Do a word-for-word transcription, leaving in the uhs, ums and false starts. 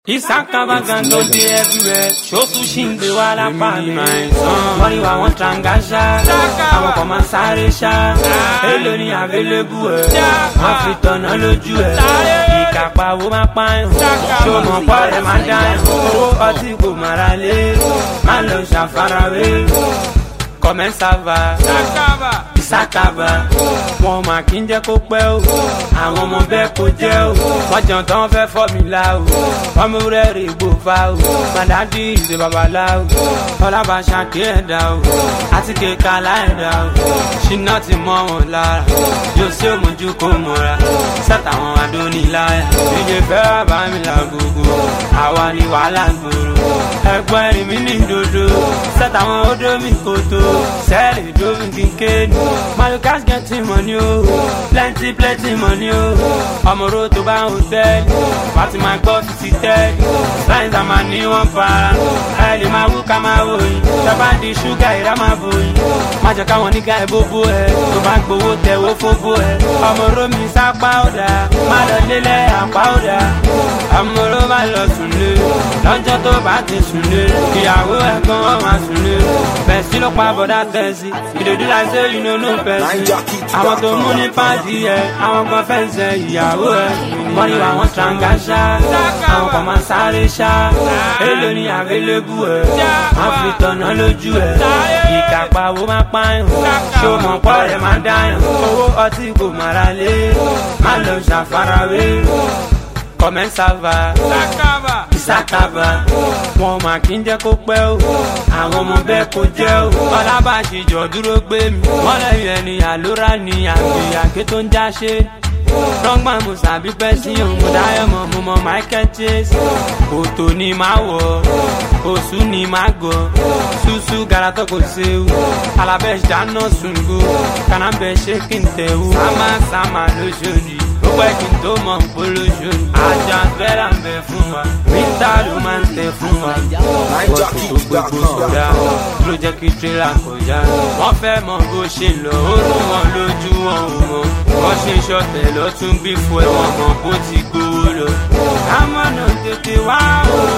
Isakaba gango de everywhere. Shosu shinde wala pani. Money wa want trangasha. Àwọn kan máa sáré ṣá. Èlò ni available ẹ̀. Wọ́n fi tọ̀nà lójú ẹ̀. Ìkàpá wo máa pààyàn. Ṣé o mọ̀ pọ́ rẹ̀ máa dáyàn? Owó ọtí kò mara lé. Má lọ ṣàfarawé. Comment ça va? Isakaba. Wọ́n máa kí ń jẹ́ kó pẹ́ o. Àwọn ọmọ bẹ́ẹ̀ kò jẹ́ o. Wọ́n jẹun tán fẹ́ fọ́ mi lá o. Wọ́n mú rẹ̀ rè gbò fa o. Màdàdí ìṣe babalá o. Ọlábàṣà kí ẹ̀dá o. Àti kéka láìdá o. Ṣìnà ti mọ́ wọn lára. Yóò ṣe òmùjú kó mọ́ra. Sẹ́tàwọn adóníláyà. Ìjẹ́ fẹ́ bá mi là gbogbo. Àwa ni wàhálà gbòòrò. Ẹ̀gbọ́n ẹ̀rìn mi ní dodo. Sẹ́tàwọn odó mi kò tó. Sẹ́ẹ̀lì dómi kíkéèdì. Malukas getting money o. Plenty plenty money o. Ọmọró tó bá ń hòtẹ́ẹ̀lì. Wàá ti máa gbọ́ fífi tẹ́ẹ̀lì. Láyìn tá máa ní wọ́n para. Ẹ lè máa wú ká máa wòyìn. Tọ́ba di ṣúgà ìrá máa bòyìn. Má jẹ́ káwọn nígà ẹ̀ bóbó ẹ̀. Tó bá gbowó tẹ̀wó fóbó ẹ̀. Ọmọró mi sápá ọ̀dà. Má lọ lélẹ̀ àpá ọ̀dà. Ọmọró má lọ sùn lé. Lọ́jọ́ tó bá ti sùn lé. Ìyàwó ẹ̀ gan wọ́n máa sùn lé. Bẹ̀sí ló pa bọ̀dá tẹ̀sí. Ìdòdú láì sé you know no person. Àwọn tó mú ní pàdé ẹ̀. Àwọn kan fẹ́ ṣe ìyàwó ẹ̀. Money wa wọ́n trangasha. Àwọn kan máa sáré ṣá. Èlò ni available ẹ̀. Wọ́n fi tọ̀nà lójú ẹ̀. Ìkàpá wo máa pààyàn. Ṣé o mọ̀ pọ́ rẹ̀ máa dáyàn? Owó ọtí kò mara lé. Má lọ ṣàfarawé. Comment ça va? Isakaba. Wọ́n máa kí ń jẹ́ kó pẹ́ o. Àwọn ọmọ bẹ́ẹ̀ kò jẹ́ o. Ọlábàṣì jọ dúró gbé mi. Wọ́n lẹ́yìn ẹni àlórà ni àgbè àké tó ń jáṣe. Rọ́gbà mo sàbí pẹ́ sí òun. Mo dáyọ̀ mọ̀ mo mọ Michael Chase. Kòtò ni màá wọ̀. Oṣù ni màá gọ̀. Ṣùṣù gara tó kò séwu. Alábẹ́ dáná sungu. Kànábẹ́ ṣé kí n tẹ̀wú. Sámà sámà lóṣooṣù. Ó pẹ́ kí n tó mọ̀ polóṣù. Àjà fẹ́ràn bẹ fún wa. Mítà ló máa ń tẹ fún wa. Bọ́sù tó gbogbo kọjá. Ló jẹ́ kí tírélà kọjá. Wọ́n fẹ́ mọ bó ṣe lọ. Ó rún wọn lójú wọn ò mọ̀. Wọ́n ṣe ṣọ̀tẹ̀ lọ́tún bí fún ẹ. Wọ́n mọ̀ bó ti gbówó lọ. Àmọ́ náà tètè wá o.